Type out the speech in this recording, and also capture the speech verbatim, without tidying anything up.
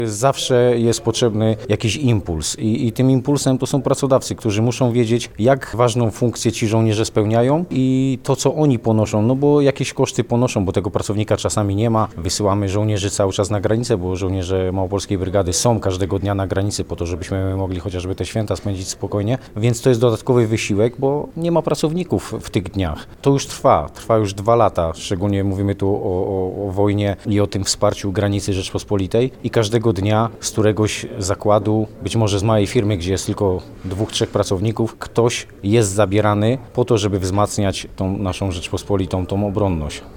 Zawsze jest potrzebny jakiś impuls i, i tym impulsem to są pracodawcy, którzy muszą wiedzieć, jak ważną funkcję ci żołnierze spełniają i to, co oni ponoszą, no bo jakieś koszty ponoszą, bo tego pracownika czasami nie ma. Wysyłamy żołnierzy cały czas na granicę, bo żołnierze Małopolskiej Brygady są każdego dnia na granicy po to, żebyśmy mogli chociażby te święta spędzić spokojnie, więc to jest dodatkowy wysiłek, bo nie ma pracowników w tych dniach. To już trwa, trwa już dwa lata, szczególnie mówimy tu o, o, o wojnie i o tym wsparciu granicy Rzeczpospolitej i każdego dnia z któregoś zakładu, być może z małej firmy, gdzie jest tylko dwóch, trzech pracowników, ktoś jest zabierany po to, żeby wzmacniać tą naszą Rzeczpospolitą, tą obronność.